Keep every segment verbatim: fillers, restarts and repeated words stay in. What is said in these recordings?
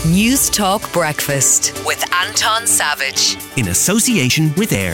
News Talk Breakfast with Anton Savage. In association with Air.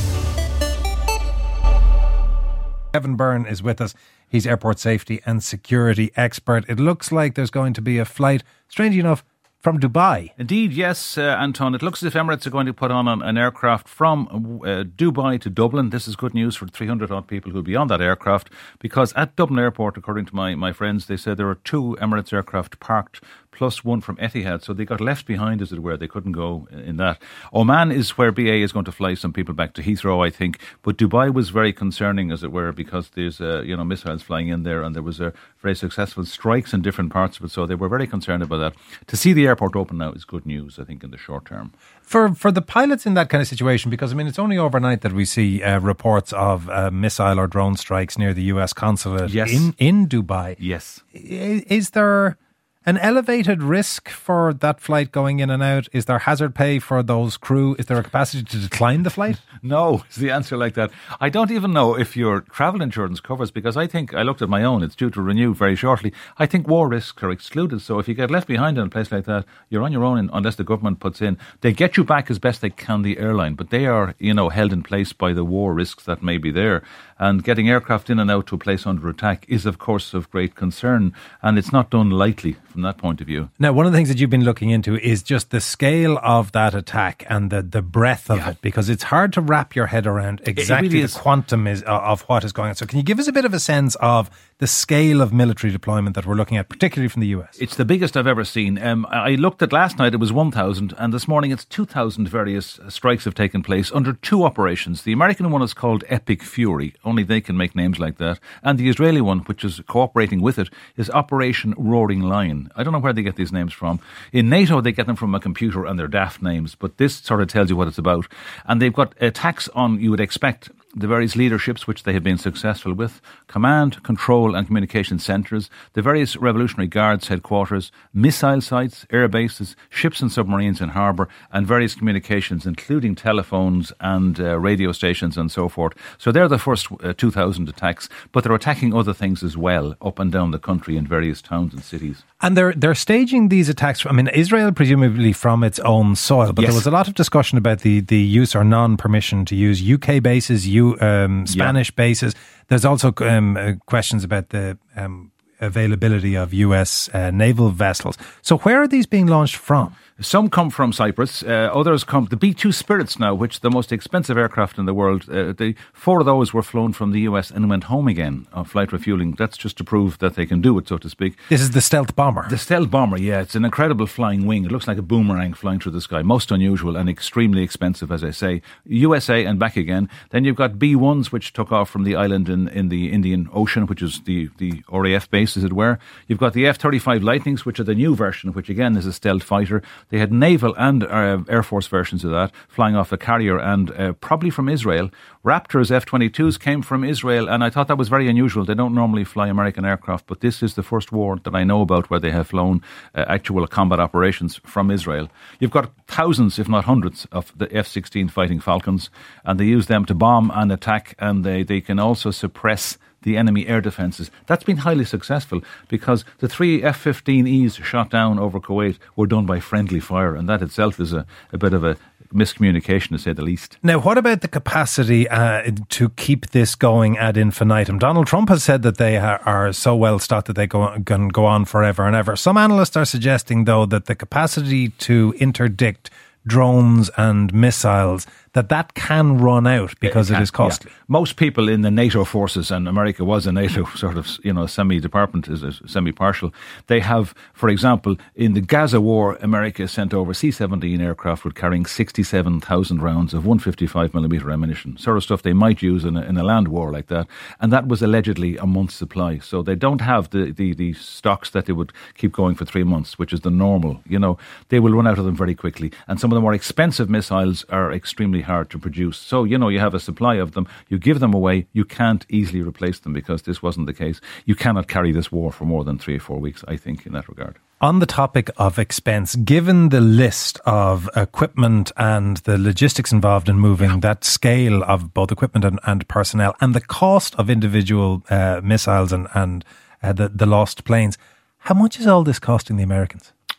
Kevin Byrne is with us. He's airport safety and security expert. It looks like there's going to be a flight, strangely enough, from Dubai. Indeed, yes, uh, Anton. It looks as if Emirates are going to put on an, an aircraft from uh, Dubai to Dublin. This is good news for three hundred odd people who will be on that aircraft, because at Dublin Airport, according to my, my friends, they said there are two Emirates aircraft parked plus one from Etihad. So they got left behind, as it were. They couldn't go in that. Oman is where B A is going to fly some people back to Heathrow, I think. But Dubai was very concerning, as it were, because there's, uh, you know, missiles flying in there, and there was a very successful strikes in different parts of it. So they were very concerned about that. To see the airport open now is good news, I think, in the short term. For for the pilots in that kind of situation, because, I mean, it's only overnight that we see uh, reports of uh, missile or drone strikes near the U S consulate yes. in, in Dubai. Yes. Is, is there an elevated risk for that flight going in and out? Is there hazard pay for those crew? Is there a capacity to decline the flight? No, is the answer like that. I don't even know if your travel insurance covers, because I think, I looked at my own, it's due to renew very shortly. I think war risks are excluded. So if you get left behind in a place like that, you're on your own in, unless the government puts in. They get you back as best they can, the airline, but they are, you know, held in place by the war risks that may be there. And getting aircraft in and out to a place under attack is, of course, of great concern. And it's not done lightly from that point of view. Now, one of the things that you've been looking into is just the scale of that attack and the, the breadth of yeah. it, because it's hard to wrap your head around exactly really the is. quantum is, uh, of what is going on. So can you give us a bit of a sense of the scale of military deployment that we're looking at, particularly from the U S? It's the biggest I've ever seen. Um, I looked at last night, it was one thousand, and this morning it's two thousand various strikes have taken place under two operations. The American one is called Epic Fury, only they can make names like that, and the Israeli one, which is cooperating with it, is Operation Roaring Lion. I don't know where they get these names from. In NATO, they get them from a computer and they're daft names, but this sort of tells you what it's about. And they've got attacks on, you would expect, the various leaderships which they have been successful with, command, control and communication centres, the various Revolutionary Guards headquarters, missile sites, air bases, ships and submarines in harbour, and various communications, including telephones and uh, radio stations and so forth. So they're the first uh, two thousand attacks, but they're attacking other things as well, up and down the country in various towns and cities. And they're they're staging these attacks, I mean, Israel presumably from its own soil, but yes. there was a lot of discussion about the, the use or non-permission to use U K bases, U Um, Spanish yeah. bases. There's also um, uh, questions about the um, availability of U S uh, naval vessels. So where are these being launched from? Some come from Cyprus, uh, others come, the B two Spirits now, which the most expensive aircraft in the world, uh, the four of those were flown from the U S and went home again on flight refuelling. That's just to prove that they can do it, so to speak. This is the stealth bomber. The stealth bomber, yeah. It's an incredible flying wing. It looks like a boomerang flying through the sky. Most unusual and extremely expensive, as I say. U S A and back again. Then you've got B ones, which took off from the island in, in the Indian Ocean, which is the, the R A F base, as it were. You've got the F thirty-five Lightnings, which are the new version, which again is a stealth fighter. They had naval and uh, Air Force versions of that, flying off a carrier and uh, probably from Israel. Raptors F twenty-twos came from Israel, and I thought that was very unusual. They don't normally fly American aircraft, but this is the first war that I know about where they have flown uh, actual combat operations from Israel. You've got thousands, if not hundreds, of the F sixteen Fighting Falcons, and they use them to bomb and attack, and they, they can also suppress the enemy air defences. That's been highly successful because the three F fifteen Es shot down over Kuwait were done by friendly fire, and that itself is a, a bit of a miscommunication, to say the least. Now, what about the capacity uh, to keep this going ad infinitum? Donald Trump has said that they are, are so well stocked that they go, can go on forever and ever. Some analysts are suggesting, though, that the capacity to interdict drones and missiles, that that can run out because it, it is costly. Yeah. Most people in the NATO forces, and America was a NATO sort of, you know, semi-department, is a semi-partial, they have, for example, in the Gaza war, America sent over C seventeen aircraft with carrying sixty-seven thousand rounds of one fifty-five millimeter ammunition, sort of stuff they might use in a, in a land war like that, and that was allegedly a month's supply. So they don't have the, the, the stocks that they would keep going for three months, which is the normal, you know. They will run out of them very quickly, and some of the more expensive missiles are extremely hard to produce. So, you know, you have a supply of them, you give them away, you can't easily replace them, because this wasn't the case. You cannot carry this war for more than three or four weeks, I think, in that regard. On the topic of expense, given the list of equipment and the logistics involved in moving yeah. that scale of both equipment and, and personnel, and the cost of individual uh, missiles and, and uh, the, the lost planes, how much is all this costing the Americans?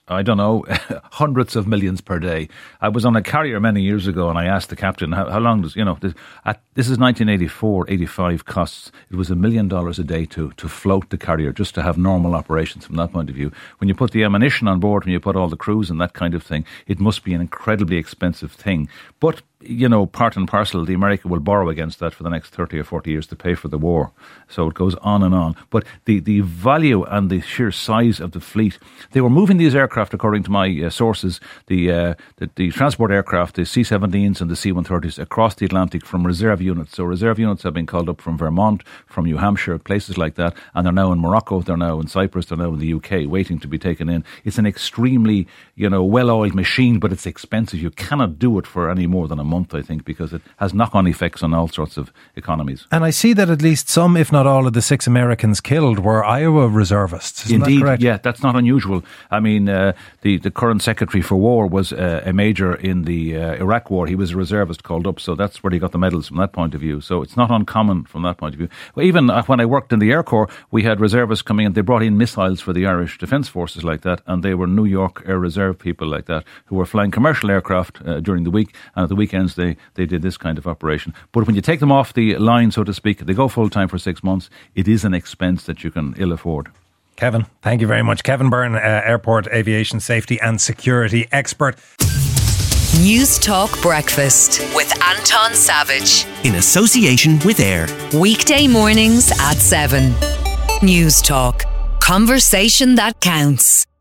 I don't know, hundreds of millions per day. I was on a carrier many years ago and I asked the captain, how, how long does, you know, this, at, this is nineteen eighty-four, eighty-five costs. It was a million dollars a day to, to float the carrier, just to have normal operations from that point of view. When you put the ammunition on board, when you put all the crews and that kind of thing, it must be an incredibly expensive thing. But, you know, part and parcel, the America will borrow against that for the next thirty or forty years to pay for the war. So it goes on and on. But the, the value and the sheer size of the fleet, they were moving these aircraft, according to my uh, sources, the, uh, the the transport aircraft, the C seventeens and the C one thirties, across the Atlantic from reserve units. So reserve units have been called up from Vermont, from New Hampshire, places like that, and they're now in Morocco, they're now in Cyprus, they're now in the U K, waiting to be taken in. It's an extremely, you know, well-oiled machine, but it's expensive. You cannot do it for any more than a month, I think, because it has knock-on effects on all sorts of economies. And I see that at least some, if not all, of the six Americans killed were Iowa reservists. Isn't Indeed, that correct? Yeah, that's not unusual. I mean, uh, the, the current Secretary for War was uh, a major in the uh, Iraq War. He was a reservist called up, so that's where he got the medals from that point of view. So it's not uncommon from that point of view. Well, even when I worked in the Air Corps, we had reservists coming in. They brought in missiles for the Irish Defence Forces like that, and they were New York Air Reserve people like that who were flying commercial aircraft uh, during the week, and at the weekends they, they did this kind of operation. But when you take them off the line, so to speak, they go full-time for six months. It is an expense that you can ill afford. Kevin, thank you very much. Kevin Byrne, uh, airport aviation safety and security expert. News Talk Breakfast with Anton Savage. In association with AIR. Weekday mornings at seven. News Talk. Conversation that counts.